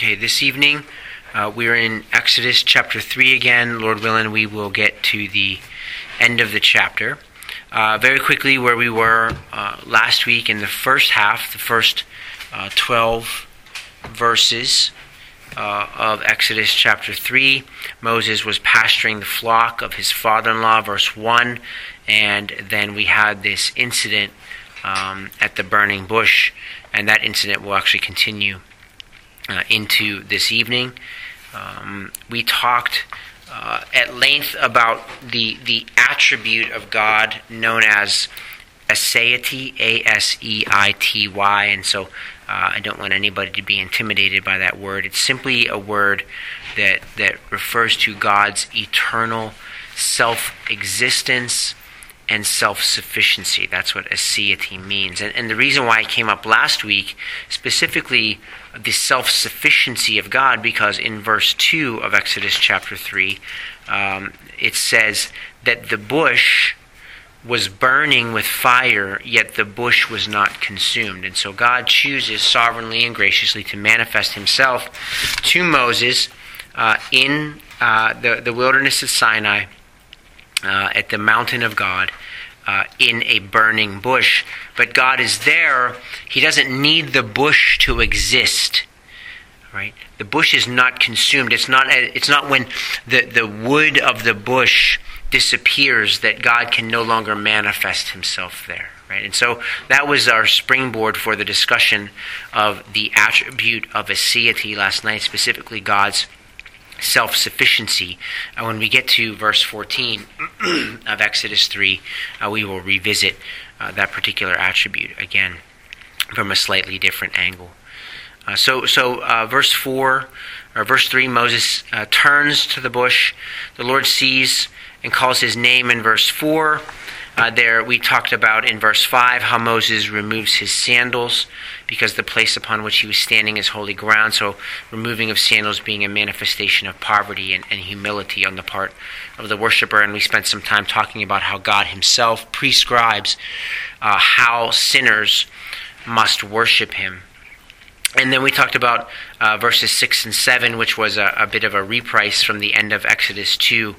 Okay, this evening we're in Exodus chapter 3 again. Lord willing, we will get to the end of the chapter. Very quickly, where we were last week in the first half, the first 12 verses of Exodus chapter 3, Moses was pasturing the flock of his father-in-law, verse 1, and then we had this incident at the burning bush, and that incident will actually continue into this evening. We talked at length about the attribute of God known as aseity, A-S-E-I-T-Y, and so I don't want anybody to be intimidated by that word. It's simply a word that refers to God's eternal self-existence and self-sufficiency. That's what aseity means. And the reason why it came up last week, specifically the self-sufficiency of God, because in verse 2 of Exodus chapter 3, it says that the bush was burning with fire, yet the bush was not consumed. And so God chooses sovereignly and graciously to manifest himself to Moses in the wilderness of Sinai, at the mountain of God, in a burning bush. But God is there. He doesn't need the bush to exist. Right? The bush is not consumed. It's not when the wood of the bush disappears that God can no longer manifest himself there. Right? And so that was our springboard for the discussion of the attribute of aseity last night, specifically God's self-sufficiency. When we get to verse 14 of Exodus 3, we will revisit that particular attribute again from a slightly different angle. So verse 3, Moses turns to the bush. The Lord sees and calls his name in verse 4. There we talked about in verse 5 how Moses removes his sandals because the place upon which he was standing is holy ground. So removing of sandals being a manifestation of poverty and humility on the part of the worshiper. And we spent some time talking about how God himself prescribes how sinners must worship him. And then we talked about verses 6 and 7, which was a bit of a reprise from the end of Exodus 2,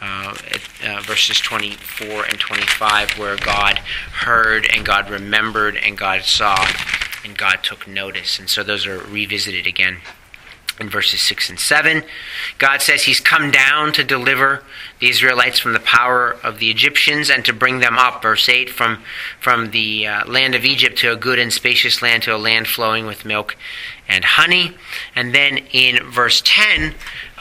verses 24 and 25, where God heard and God remembered and God saw and God took notice. And so those are revisited again in verses 6 and 7. God says he's come down to deliver the Israelites from the power of the Egyptians and to bring them up, verse 8, from the land of Egypt to a good and spacious land, to a land flowing with milk and honey. And then in verse 10,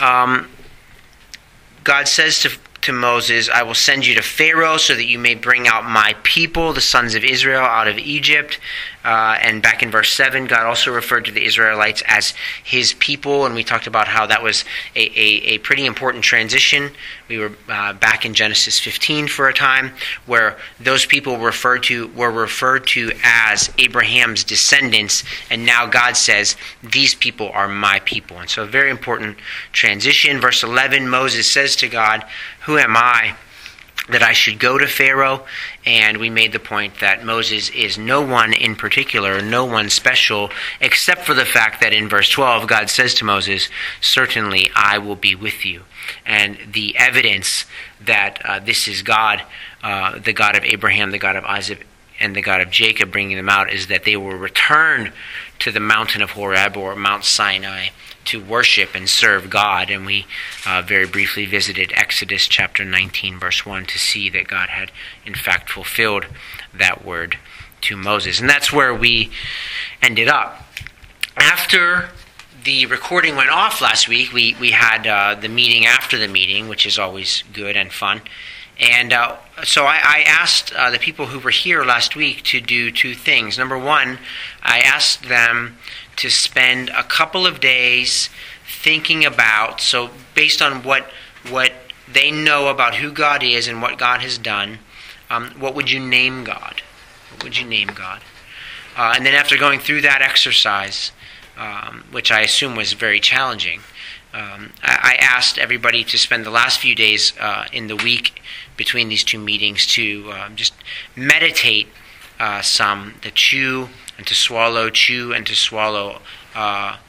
God says to Moses, I will send you to Pharaoh so that you may bring out my people, the sons of Israel, out of Egypt. And back in verse 7, God also referred to the Israelites as his people, and we talked about how that was a pretty important transition. We were back in Genesis 15 for a time, where those people were referred to as Abraham's descendants, and now God says, these people are my people. And so a very important transition. Verse 11, Moses says to God, who am I that I should go to Pharaoh? And we made the point that Moses is no one in particular, no one special, except for the fact that in verse 12, God says to Moses, certainly I will be with you. And the evidence that this is God, the God of Abraham, the God of Isaac, and the God of Jacob bringing them out, is that they will return to the mountain of Horeb, or Mount Sinai, to worship and serve God. And we very briefly visited Exodus chapter 19, verse 1, to see that God had in fact fulfilled that word to Moses. And that's where we ended up. After the recording went off last week, we had the meeting after the meeting, which is always good and fun. And so I asked the people who were here last week to do two things. Number one, I asked them to spend a couple of days thinking about, so based on what they know about who God is and what God has done, what would you name God? What would you name God? And then after going through that exercise, which I assume was very challenging, I asked everybody to spend the last few days in the week between these two meetings to just meditate some, to chew and to swallow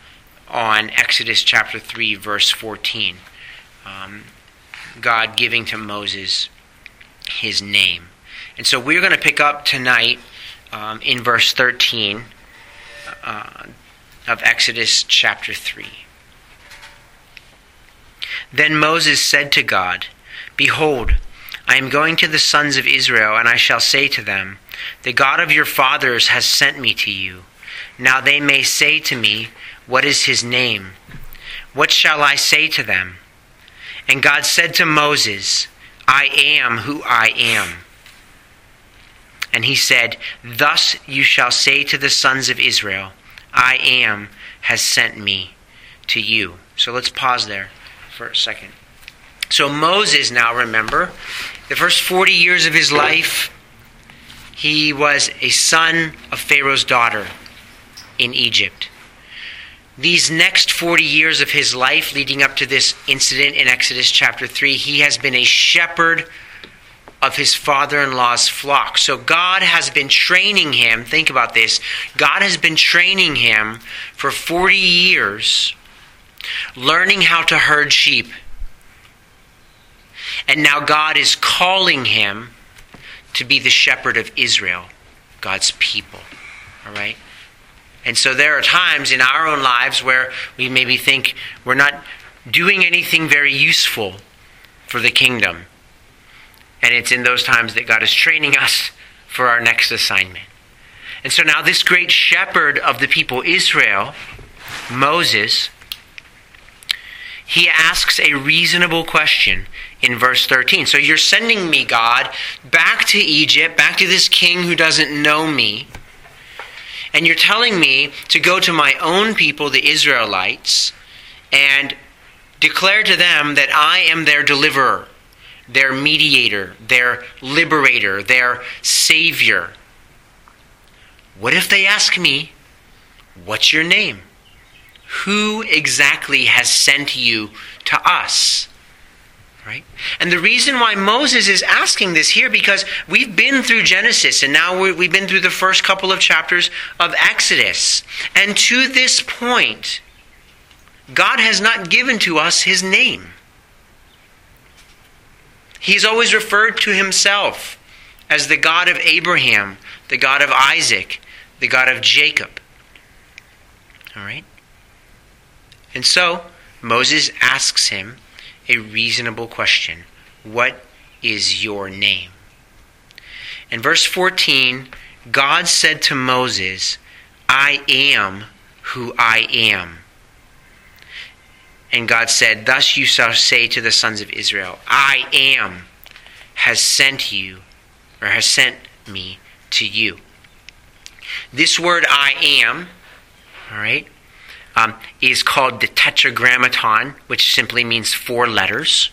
on Exodus chapter 3, verse 14. God giving to Moses his name. And so we're going to pick up tonight in verse 13 of Exodus chapter 3. Then Moses said to God, "Behold, I am going to the sons of Israel, and I shall say to them, The God of your fathers has sent me to you. Now they may say to me, What is his name? What shall I say to them?" And God said to Moses, "I am who I am." And he said, "Thus you shall say to the sons of Israel, I am has sent me to you." So let's pause there for a second. So Moses, now remember, the first 40 years of his life, he was a son of Pharaoh's daughter in Egypt. These next 40 years of his life, leading up to this incident in Exodus chapter 3, he has been a shepherd of his father-in-law's flock. So God has been training him, think about this, God has been training him for 40 years, learning how to herd sheep. And now God is calling him to be the shepherd of Israel, God's people. All right? And so there are times in our own lives where we maybe think we're not doing anything very useful for the kingdom. And it's in those times that God is training us for our next assignment. And so now this great shepherd of the people Israel, Moses, he asks a reasonable question in verse 13. So you're sending me, God, back to Egypt, back to this king who doesn't know me. And you're telling me to go to my own people, the Israelites, and declare to them that I am their deliverer, their mediator, their liberator, their savior. What if they ask me, "What's your name? Who exactly has sent you to us?" Right? And the reason why Moses is asking this here, because we've been through Genesis, and now we've been through the first couple of chapters of Exodus. And to this point, God has not given to us his name. He's always referred to himself as the God of Abraham, the God of Isaac, the God of Jacob. All right? And so, Moses asks him a reasonable question. What is your name? In verse 14, God said to Moses, "I am who I am." And God said, "Thus you shall say to the sons of Israel, I am has sent you, or has sent me to you." This word "I am," all right, is called the Tetragrammaton, which simply means 4 letters,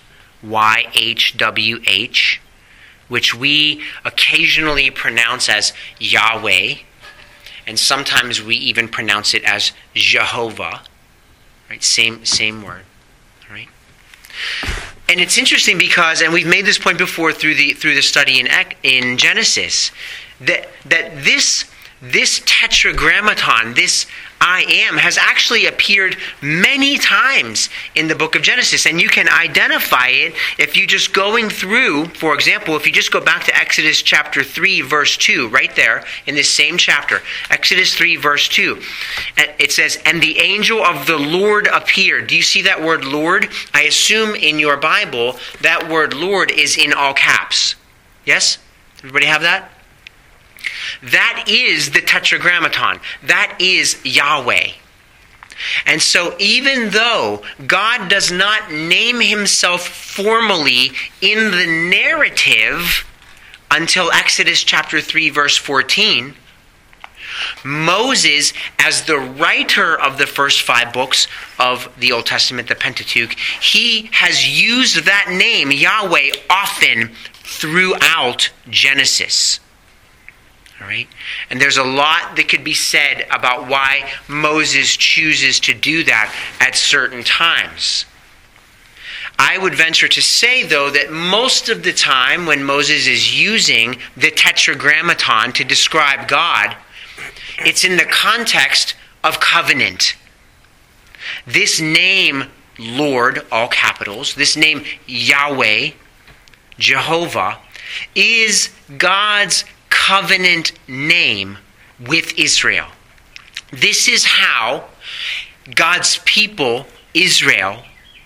YHWH, which we occasionally pronounce as Yahweh, and sometimes we even pronounce it as Jehovah. Right? Same word. All right? And it's interesting because, and we've made this point before through the study in Genesis, that this Tetragrammaton, this "I am," has actually appeared many times in the book of Genesis. And you can identify it if you just going through, for example, if you just go back to Exodus chapter 3, verse 2, right there in this same chapter. Exodus 3, verse 2. It says, "And the angel of the Lord appeared." Do you see that word Lord? I assume in your Bible that word Lord is in all caps. Yes? Everybody have that? That is the Tetragrammaton. That is Yahweh. And so even though God does not name himself formally in the narrative until Exodus chapter 3, verse 14, Moses, as the writer of the first 5 books of the Old Testament, the Pentateuch, he has used that name, Yahweh, often throughout Genesis. All right? And there's a lot that could be said about why Moses chooses to do that at certain times. I would venture to say, though, that most of the time when Moses is using the Tetragrammaton to describe God, it's in the context of covenant. This name, Lord, all capitals, this name, Yahweh, Jehovah, is God's covenant name with Israel. This is how God's people, Israel,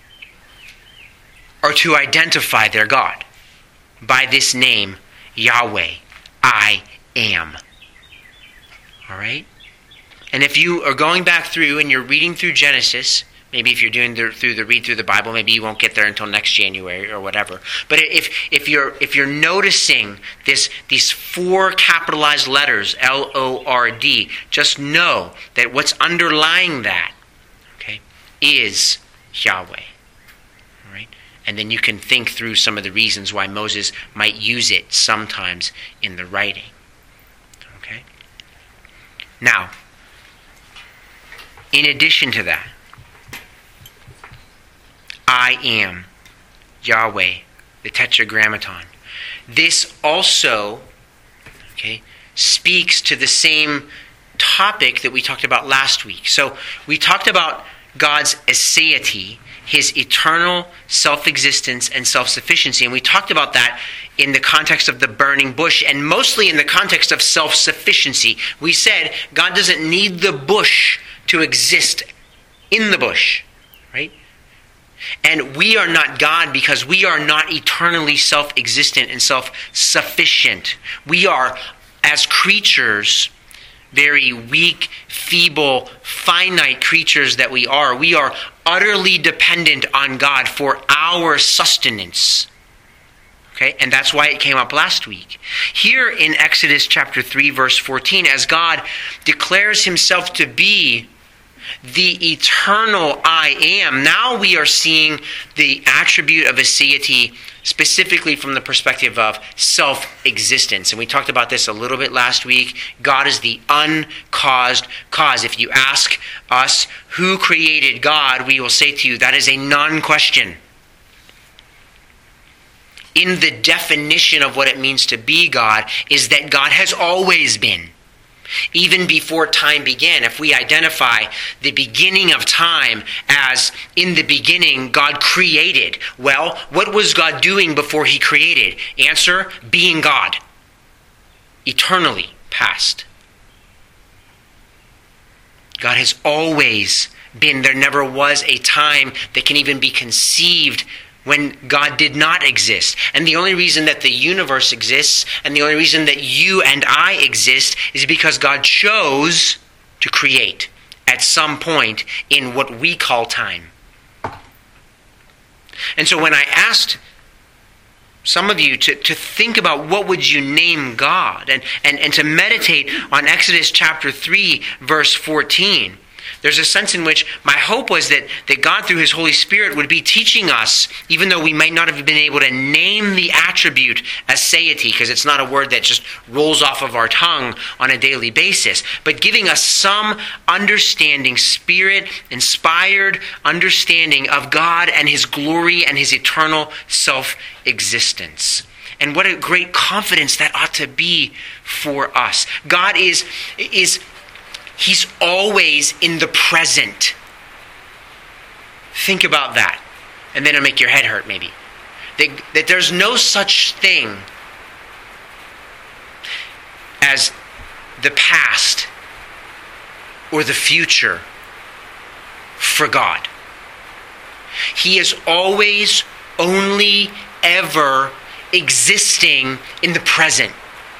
are to identify their God. By this name, Yahweh, I am. All right? And if you are going back through and you're reading through Genesis, maybe if you're doing the read through the Bible, maybe you won't get there until next January or whatever. But if you're noticing these 4 capitalized letters, L-O-R-D, just know that what's underlying that, okay, is Yahweh. All right? And then you can think through some of the reasons why Moses might use it sometimes in the writing. Okay? Now, in addition to that, I am Yahweh, the Tetragrammaton. This also, okay, speaks to the same topic that we talked about last week. So we talked about God's aseity, his eternal self-existence and self-sufficiency. And we talked about that in the context of the burning bush and mostly in the context of self-sufficiency. We said God doesn't need the bush to exist in the bush, right? And we are not God because we are not eternally self-existent and self-sufficient. We are, as creatures, very weak, feeble, finite creatures that we are utterly dependent on God for our sustenance. Okay? And that's why it came up last week. Here in Exodus chapter 3, verse 14, as God declares himself to be the eternal I am, now we are seeing the attribute of aseity specifically from the perspective of self-existence. And we talked about this a little bit last week. God is the uncaused cause. If you ask us who created God, we will say to you that is a non-question. In the definition of what it means to be God is that God has always been. Even before time began, if we identify the beginning of time as in the beginning God created, well, what was God doing before he created? Answer, being God. Eternally past. God has always been. There never was a time that can even be conceived when God did not exist. And the only reason that the universe exists and the only reason that you and I exist is because God chose to create at some point in what we call time. And so when I asked some of you to think about what would you name God and to meditate on Exodus chapter 3 verse 14, there's a sense in which my hope was that God, through his Holy Spirit, would be teaching us, even though we might not have been able to name the attribute aseity, because it's not a word that just rolls off of our tongue on a daily basis, but giving us some understanding, Spirit-inspired understanding of God and his glory and his eternal self-existence. And what a great confidence that ought to be for us. God is He's always in the present. Think about that. And then it'll make your head hurt maybe. That there's no such thing as the past or the future for God. He is always, only, ever existing in the present.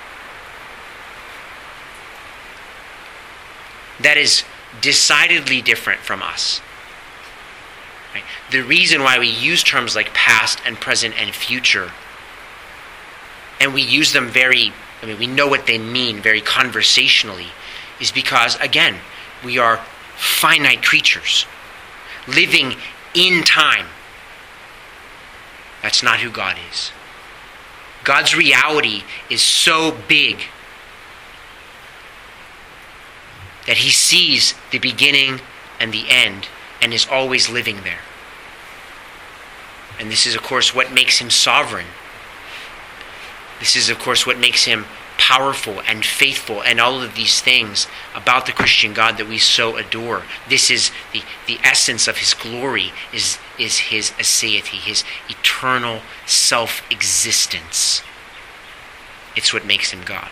That is decidedly different from us. Right? The reason why we use terms like past and present and future, and we use them we know what they mean very conversationally, is because, again, we are finite creatures living in time. That's not who God is. God's reality is so big that he sees the beginning and the end and is always living there. And this is, of course, what makes him sovereign. This is, of course, what makes him powerful and faithful and all of these things about the Christian God that we so adore. This is the essence of his glory, is his aseity, his eternal self-existence. It's what makes him God.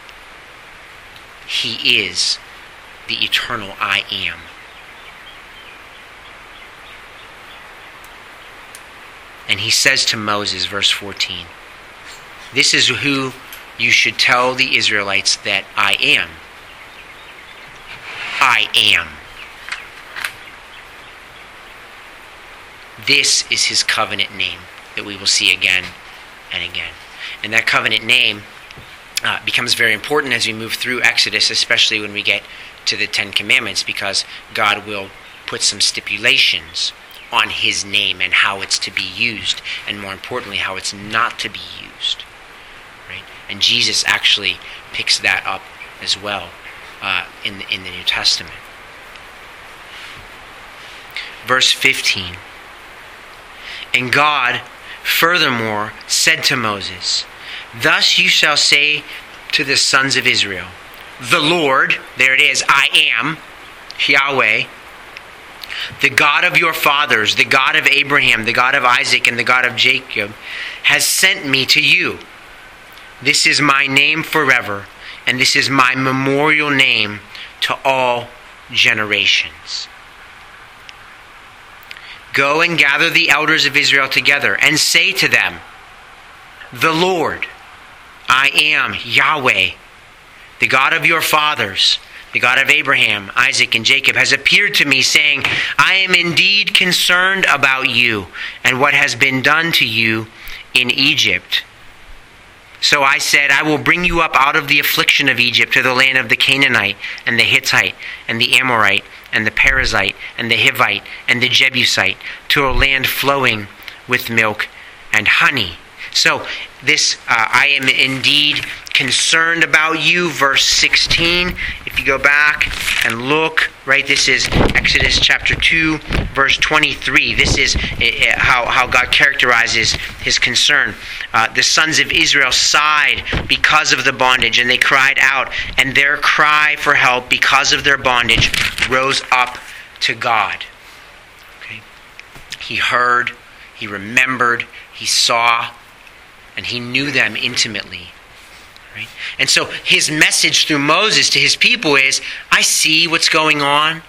He is the eternal I am. And he says to Moses, verse 14, this is who you should tell the Israelites that I am. I am. This is his covenant name that we will see again and again. And that covenant name becomes very important as we move through Exodus, especially when we get to the Ten Commandments, because God will put some stipulations on his name and how it's to be used, and more importantly, how it's not to be used. Right? And Jesus actually picks that up as well in the New Testament. Verse 15. And God furthermore said to Moses, thus you shall say to the sons of Israel, the Lord, there it is, I am, Yahweh, the God of your fathers, the God of Abraham, the God of Isaac, and the God of Jacob, has sent me to you. This is my name forever, and this is my memorial name to all generations. Go and gather the elders of Israel together, and say to them, the Lord, I am Yahweh, the God of your fathers, the God of Abraham, Isaac, and Jacob, has appeared to me, saying, I am indeed concerned about you and what has been done to you in Egypt. So I said, I will bring you up out of the affliction of Egypt to the land of the Canaanite, and the Hittite, and the Amorite, and the Perizzite, and the Hivite, and the Jebusite, to a land flowing with milk and honey. So this, I am indeed concerned about you, verse 16. If you go back and look, right, this is Exodus chapter 2, verse 23. This is how God characterizes his concern. The sons of Israel sighed because of the bondage, and they cried out, and their cry for help because of their bondage rose up to God. Okay? He heard, he remembered, he saw, and he knew them intimately. Right? And so his message through Moses to his people is, I see what's going on,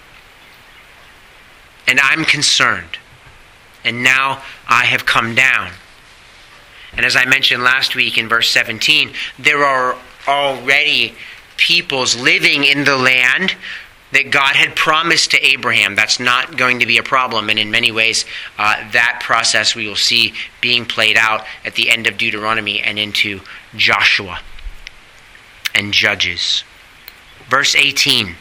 and I'm concerned. And now I have come down. And as I mentioned last week in verse 17, there are already peoples living in the land that God had promised to Abraham. That's not going to be a problem. And in many ways, that process we will see being played out at the end of Deuteronomy and into Joshua and Judges. Verse 18.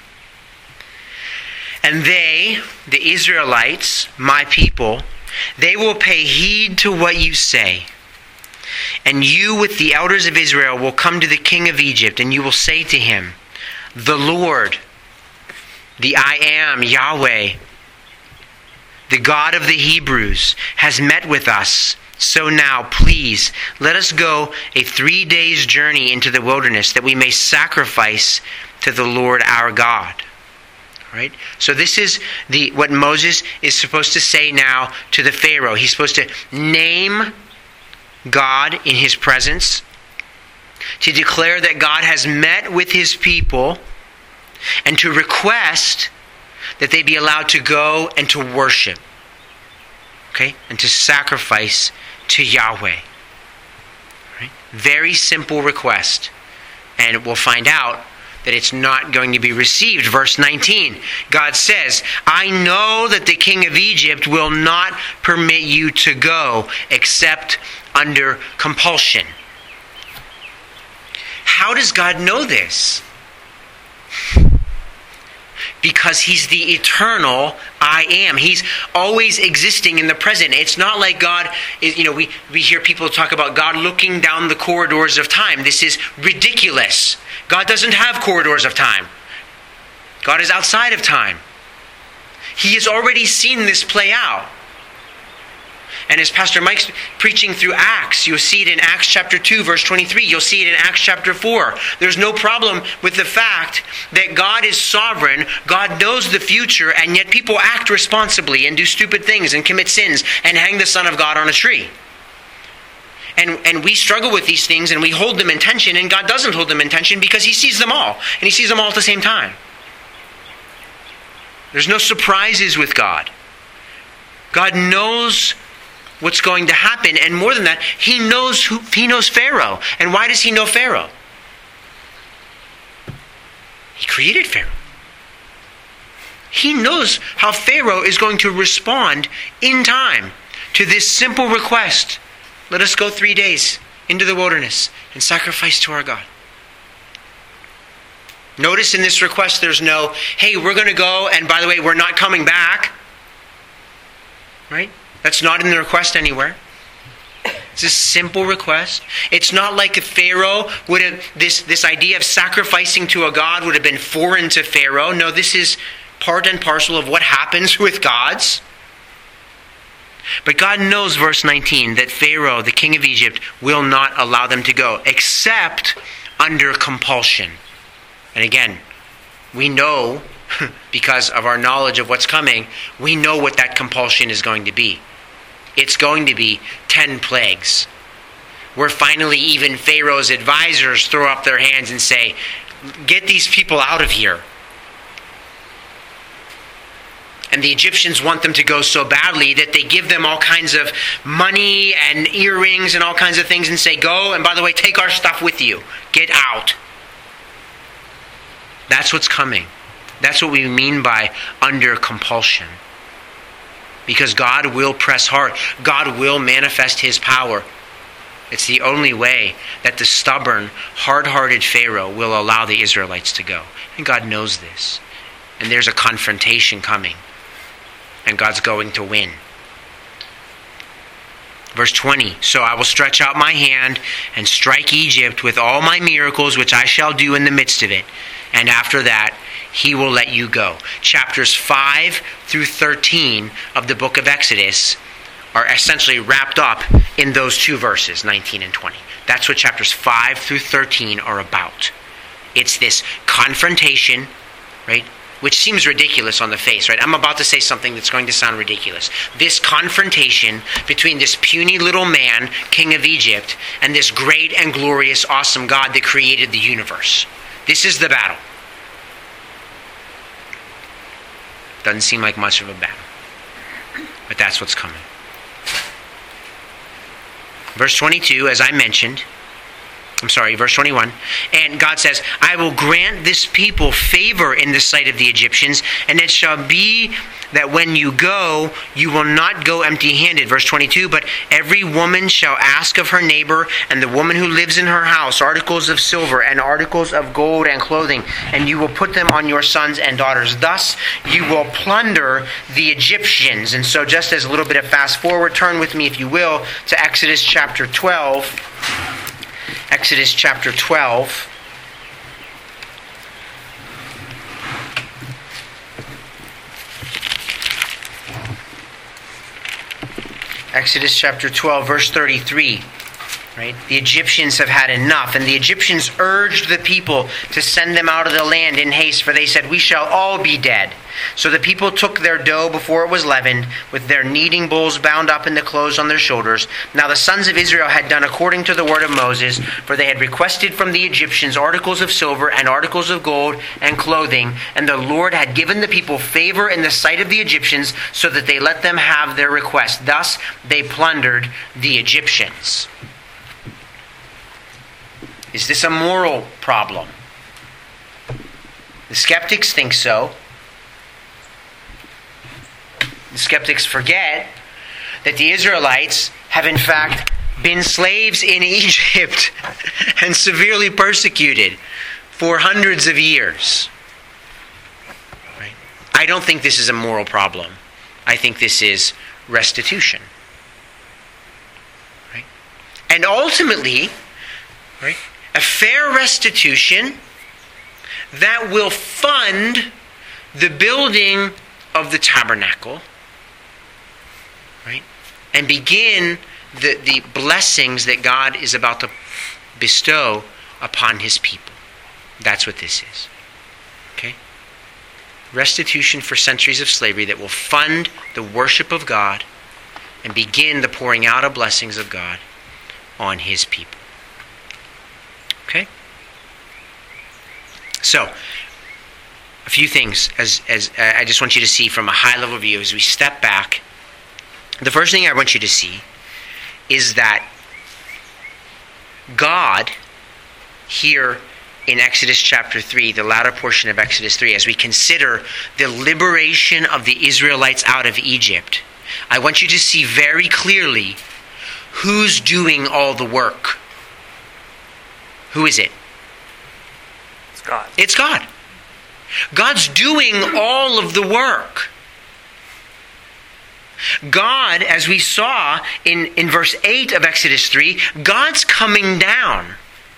And they, the Israelites, my people, they will pay heed to what you say. And you with the elders of Israel will come to the king of Egypt, and you will say to him, the Lord, the I am, Yahweh, the God of the Hebrews, has met with us. So now, please, let us go a 3 days' journey into the wilderness, that we may sacrifice to the Lord our God. Right? So this is what Moses is supposed to say now to the Pharaoh. He's supposed to name God in his presence, to declare that God has met with his people, and to request that they be allowed to go and to worship. Okay? And to sacrifice to Yahweh. Right? Very simple request. And we'll find out that it's not going to be received. Verse 19, God says, I know that the king of Egypt will not permit you to go except under compulsion. How does God know this? Because he's the eternal I am. He's always existing in the present. It's not like God is, we hear people talk about God looking down the corridors of time. This is ridiculous. God doesn't have corridors of time. God is outside of time. He has already seen this play out. And as Pastor Mike's preaching through Acts, you'll see it in Acts chapter 2, verse 23. You'll see it in Acts chapter 4. There's no problem with the fact that God is sovereign, God knows the future, and yet people act responsibly and do stupid things and commit sins and hang the Son of God on a tree. And we struggle with these things and we hold them in tension, and God doesn't hold them in tension because He sees them all. And He sees them all at the same time. There's no surprises with God. God knows what's going to happen, and more than that, He knows Pharaoh. And why does He know Pharaoh? He created Pharaoh. He knows how Pharaoh is going to respond in time to this simple request. Let us go 3 days into the wilderness and sacrifice to our God. Notice in this request there's no, hey, we're going to go, and by the way, we're not coming back. Right? That's not in the request anywhere. It's a simple request. It's not like if Pharaoh would have, this idea of sacrificing to a God would have been foreign to Pharaoh. No, this is part and parcel of what happens with gods. But God knows, verse 19, that Pharaoh, the king of Egypt, will not allow them to go, except under compulsion. And again, we know, because of our knowledge of what's coming, we know what that compulsion is going to be. It's going to be 10 plagues. Where finally even Pharaoh's advisors throw up their hands and say, get these people out of here. And the Egyptians want them to go so badly that they give them all kinds of money and earrings and all kinds of things and say, go, and by the way, take our stuff with you. Get out. That's what's coming. That's what we mean by under compulsion. Because God will press hard. God will manifest His power. It's the only way that the stubborn, hard-hearted Pharaoh will allow the Israelites to go. And God knows this. And there's a confrontation coming. And God's going to win. Verse 20, so I will stretch out my hand and strike Egypt with all my miracles, which I shall do in the midst of it. And after that, He will let you go. Chapters 5 through 13 of the book of Exodus are essentially wrapped up in those two verses, 19 and 20. That's what chapters 5 through 13 are about. It's this confrontation, right? Which seems ridiculous on the face, right? I'm about to say something that's going to sound ridiculous. This confrontation between this puny little man, king of Egypt, and this great and glorious, awesome God that created the universe. This is the battle. Doesn't seem like much of a battle. But that's what's coming. Verse 22, as I mentioned, verse 21. And God says, I will grant this people favor in the sight of the Egyptians, and it shall be that when you go, you will not go empty-handed. Verse 22, but every woman shall ask of her neighbor and the woman who lives in her house articles of silver and articles of gold and clothing, and you will put them on your sons and daughters. Thus you will plunder the Egyptians. And so just as a little bit of fast forward, turn with me, if you will, to Exodus chapter 12. Exodus chapter 12. Exodus chapter 12, verse 33. Right? The Egyptians have had enough, and the Egyptians urged the people to send them out of the land in haste, for they said, we shall all be dead. So the people took their dough before it was leavened, with their kneading bowls bound up in the clothes on their shoulders. Now the sons of Israel had done according to the word of Moses, for they had requested from the Egyptians articles of silver and articles of gold and clothing, and the Lord had given the people favor in the sight of the Egyptians, so that they let them have their request. Thus they plundered the Egyptians. Is this a moral problem? The skeptics think so. The skeptics forget that the Israelites have in fact been slaves in Egypt and severely persecuted for hundreds of years. Right? I don't think this is a moral problem. I think this is restitution. Right? And ultimately, right, a fair restitution that will fund the building of the tabernacle, right? and begin the blessings that God is about to bestow upon his people. That's what this is. Okay? Restitution for centuries of slavery that will fund the worship of God and begin the pouring out of blessings of God on his people. Okay? So, a few things as I just want you to see from a high-level view as we step back. The first thing I want you to see is that God, here in Exodus chapter 3, the latter portion of Exodus 3, as we consider the liberation of the Israelites out of Egypt, I want you to see very clearly who's doing all the work. Who is it? It's God. It's God. God's doing all of the work. God, as we saw in verse 8 of Exodus 3, God's coming down.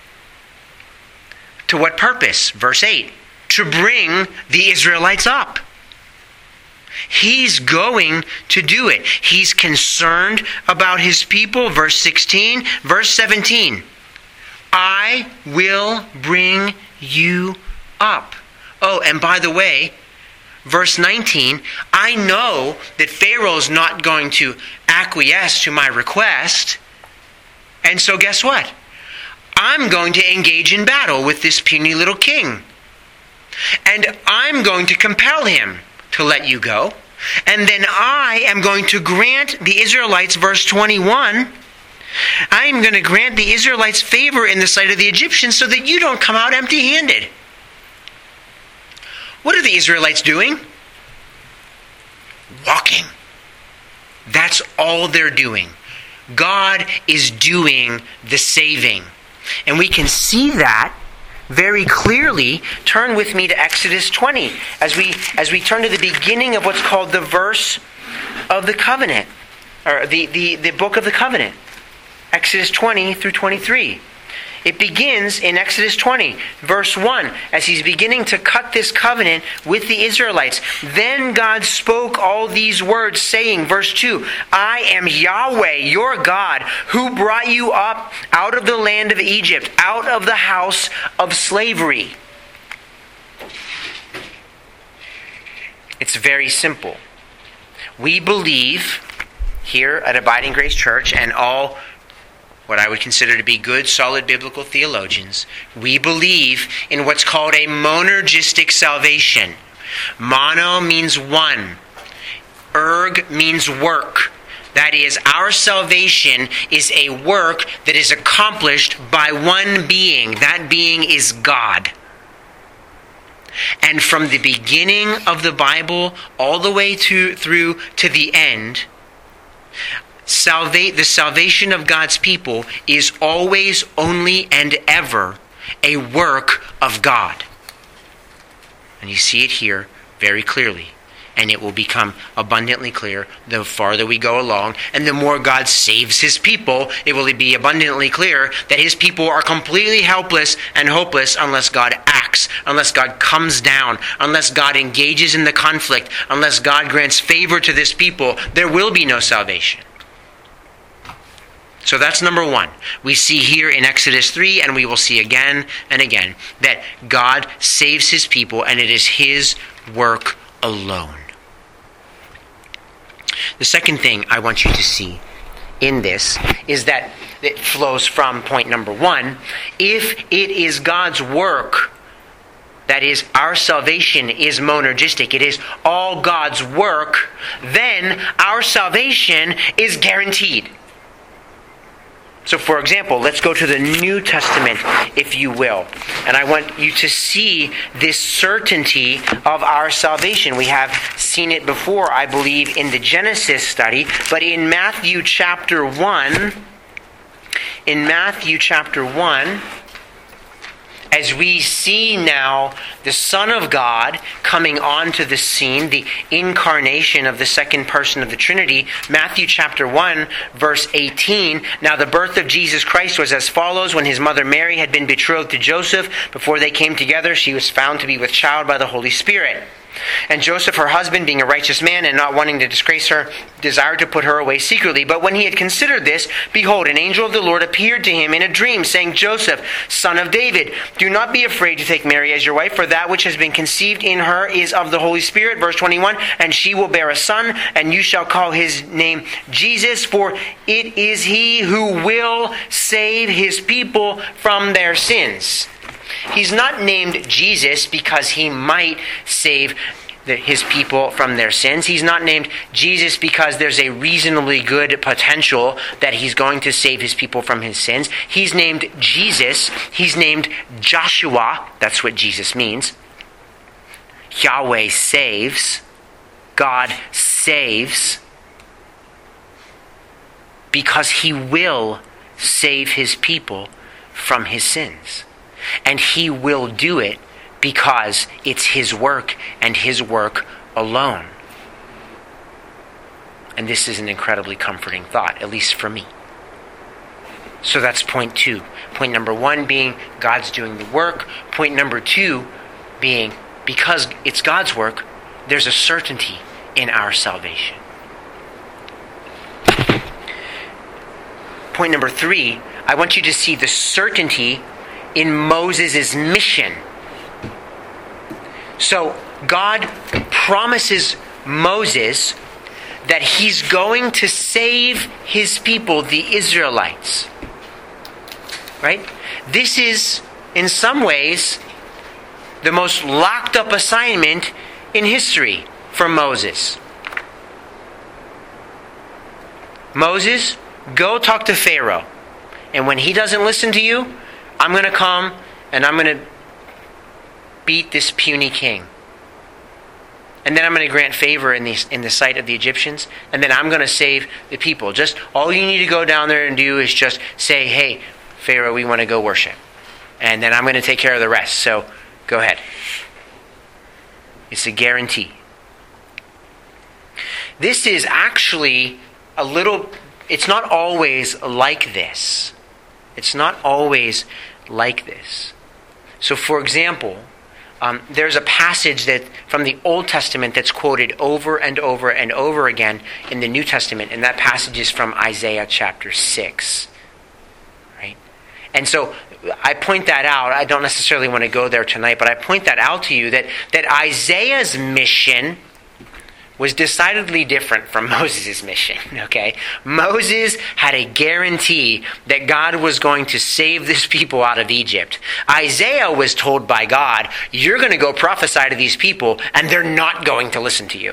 To what purpose? Verse 8. To bring the Israelites up. He's going to do it. He's concerned about his people. Verse 16. Verse 17. I will bring you up. Oh, and by the way, verse 19, I know that Pharaoh's not going to acquiesce to my request. And so guess what? I'm going to engage in battle with this puny little king. And I'm going to compel him to let you go. And then I am going to grant the Israelites, verse 21, I'm going to grant the Israelites favor in the sight of the Egyptians so that you don't come out empty-handed. What are the Israelites doing? Walking. That's all they're doing. God is doing the saving. And we can see that very clearly. Turn with me to Exodus 20 as we turn to the beginning of what's called the verse of the covenant, or the book of the covenant. Exodus 20 through 23. It begins in Exodus 20, verse 1, as he's beginning to cut this covenant with the Israelites. Then God spoke all these words, saying, verse 2, I am Yahweh, your God, who brought you up out of the land of Egypt, out of the house of slavery. It's very simple. We believe here at Abiding Grace Church, and all what I would consider to be good, solid biblical theologians, we believe in what's called a monergistic salvation. Mono means one. Erg means work. That is, our salvation is a work that is accomplished by one being. That being is God. And from the beginning of the Bible all the way through to the end, the salvation of God's people is always, only, and ever a work of God. And you see it here very clearly. And it will become abundantly clear the farther we go along. And the more God saves his people, it will be abundantly clear that his people are completely helpless and hopeless unless God acts, unless God comes down, unless God engages in the conflict, unless God grants favor to this people. There will be no salvation. So that's number one. We see here in Exodus 3, and we will see again and again, that God saves his people, and it is his work alone. The second thing I want you to see in this is that it flows from point number one. If it is God's work, that is, our salvation is monergistic, it is all God's work, then our salvation is guaranteed. So, for example, let's go to the New Testament, if you will. And I want you to see this certainty of our salvation. We have seen it before, I believe, in the Genesis study. But in Matthew chapter 1, as we see now the Son of God coming onto the scene, the incarnation of the second person of the Trinity, Matthew chapter 1, verse 18, now the birth of Jesus Christ was as follows. When his mother Mary had been betrothed to Joseph, before they came together, she was found to be with child by the Holy Spirit. And Joseph, her husband, being a righteous man and not wanting to disgrace her, desired to put her away secretly. But when he had considered this, behold, an angel of the Lord appeared to him in a dream, saying, Joseph, son of David, do not be afraid to take Mary as your wife, for that which has been conceived in her is of the Holy Spirit. Verse 21, and she will bear a son, and you shall call his name Jesus, for it is he who will save his people from their sins. He's not named Jesus because he might save his people from their sins. He's not named Jesus because there's a reasonably good potential that he's going to save his people from his sins. He's named Jesus. He's named Joshua. That's what Jesus means. Yahweh saves. God saves. Because he will save his people from his sins. And he will do it because it's his work and his work alone. And this is an incredibly comforting thought, at least for me. So that's point 2. Point number 1 being God's doing the work. Point number 2 being because it's God's work, there's a certainty in our salvation. Point number 3, I want you to see the certainty in Moses' mission. So God promises Moses that he's going to save his people, the Israelites. Right? This is, in some ways, the most locked up assignment in history for Moses. Moses, go talk to Pharaoh. And when he doesn't listen to you, I'm going to come and I'm going to beat this puny king. And then I'm going to grant favor in the sight of the Egyptians. And then I'm going to save the people. Just all you need to go down there and do is just say, hey, Pharaoh, we want to go worship. And then I'm going to take care of the rest. So go ahead. It's a guarantee. This is actually it's not always like this. It's not always like this. So, for example, there's a passage that from the Old Testament that's quoted over and over and over again in the New Testament, and that passage is from Isaiah chapter 6. Right? And so I point that out. I don't necessarily want to go there tonight, but I point that out to you that Isaiah's mission was decidedly different from Moses' mission, okay? Moses had a guarantee that God was going to save this people out of Egypt. Isaiah was told by God, you're going to go prophesy to these people, and they're not going to listen to you.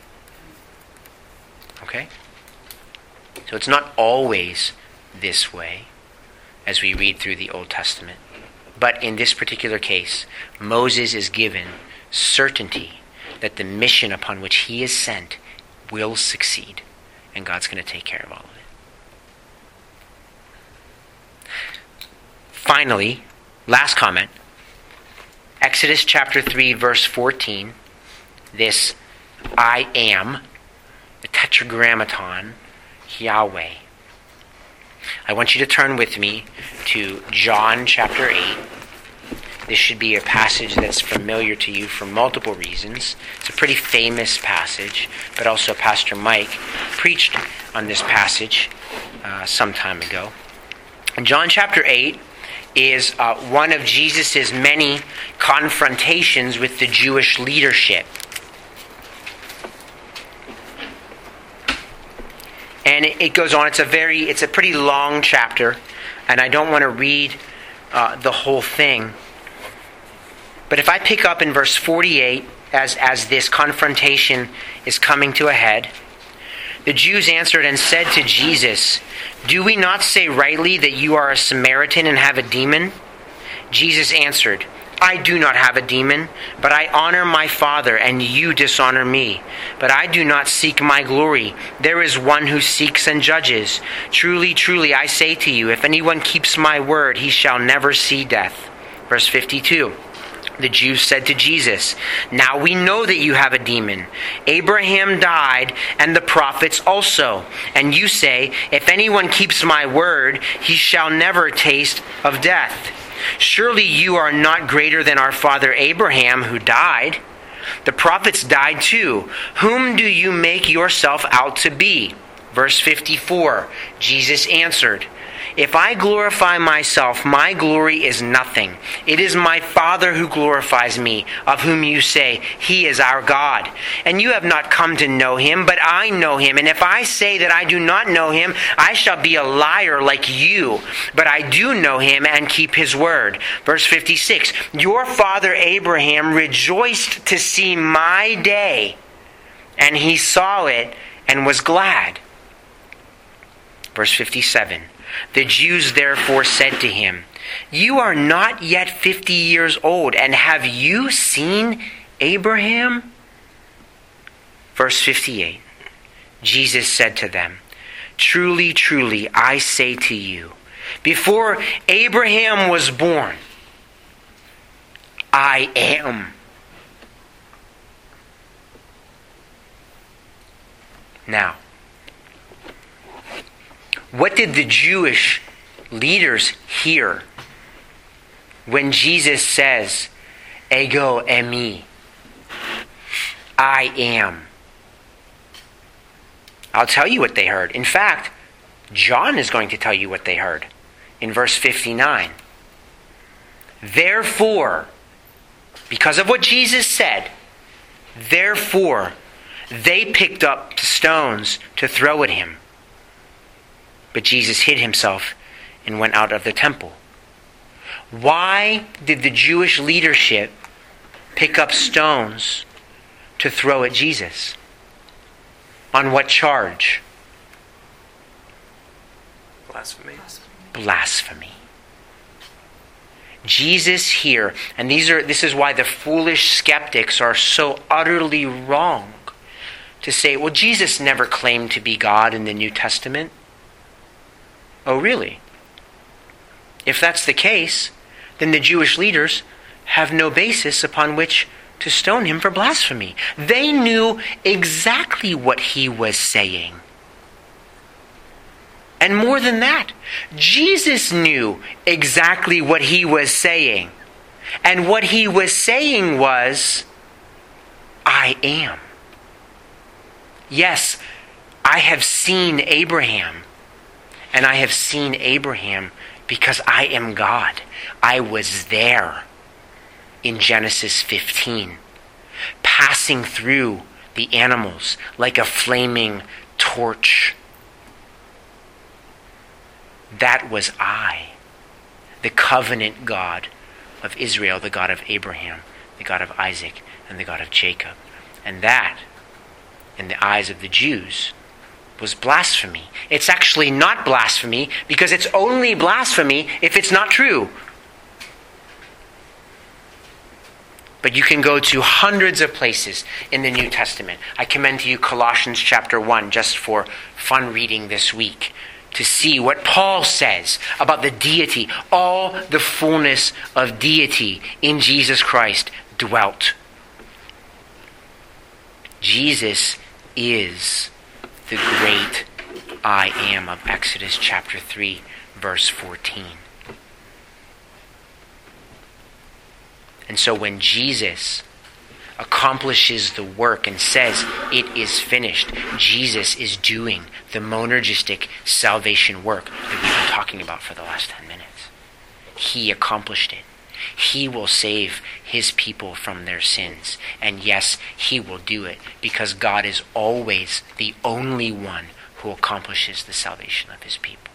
Okay? So it's not always this way as we read through the Old Testament. But in this particular case, Moses is given certainty that the mission upon which he is sent will succeed. And God's going to take care of all of it. Finally, last comment. Exodus chapter 3, verse 14. This I am, the tetragrammaton, Yahweh. I want you to turn with me to John chapter 8. This should be a passage that's familiar to you for multiple reasons. It's a pretty famous passage, but also Pastor Mike preached on this passage some time ago. And John chapter 8 is one of Jesus' many confrontations with the Jewish leadership. And it goes on. It's a pretty long chapter, and I don't want to read the whole thing. But if I pick up in verse 48, as this confrontation is coming to a head, the Jews answered and said to Jesus, "Do we not say rightly that you are a Samaritan and have a demon?" Jesus answered, "I do not have a demon, but I honor my Father, and you dishonor me. But I do not seek my glory. There is one who seeks and judges. Truly, truly, I say to you, if anyone keeps my word, he shall never see death." Verse 52. The Jews said to Jesus, "Now we know that you have a demon. Abraham died, and the prophets also. And you say, if anyone keeps my word, he shall never taste of death. Surely you are not greater than our father Abraham, who died. The prophets died too. Whom do you make yourself out to be?" Verse 54, Jesus answered, "If I glorify myself, my glory is nothing. It is my Father who glorifies me, of whom you say, 'He is our God.' And you have not come to know him, but I know him. And if I say that I do not know him, I shall be a liar like you. But I do know him and keep his word." Verse 56, "Your father Abraham rejoiced to see my day, and he saw it and was glad." Verse 57, "The Jews therefore said to him, 'You are not yet 50 years old, and have you seen Abraham?' Verse 58, Jesus said to them, 'Truly, truly, I say to you, before Abraham was born, I am.'" Now, what did the Jewish leaders hear when Jesus says, "Ego eimi"? I am. I'll tell you what they heard. In fact, John is going to tell you what they heard in verse 59. "Therefore," because of what Jesus said, "therefore they picked up stones to throw at him. But Jesus hid himself and went out of the temple." Why did the Jewish leadership pick up stones to throw at Jesus? On what charge? Blasphemy. Blasphemy. Jesus here, and this is why the foolish skeptics are so utterly wrong to say, well, Jesus never claimed to be God in the New Testament. Oh, really? If that's the case, then the Jewish leaders have no basis upon which to stone him for blasphemy. They knew exactly what he was saying. And more than that, Jesus knew exactly what he was saying. And what he was saying was, "I am. Yes, I have seen Abraham. And I have seen Abraham because I am God. I was there in Genesis 15, passing through the animals like a flaming torch. That was I, the covenant God of Israel, the God of Abraham, the God of Isaac, and the God of Jacob." And that, in the eyes of the Jews, was blasphemy. It's actually not blasphemy because it's only blasphemy if it's not true. But you can go to hundreds of places in the New Testament. I commend to you Colossians chapter 1 just for fun reading this week to see what Paul says about the deity. All the fullness of deity in Jesus Christ dwelt. Jesus is the great I am of Exodus chapter 3, verse 14. And so when Jesus accomplishes the work and says it is finished, Jesus is doing the monergistic salvation work that we've been talking about for the last 10 minutes. He accomplished it. He will save his people from their sins. And yes, he will do it because God is always the only one who accomplishes the salvation of his people.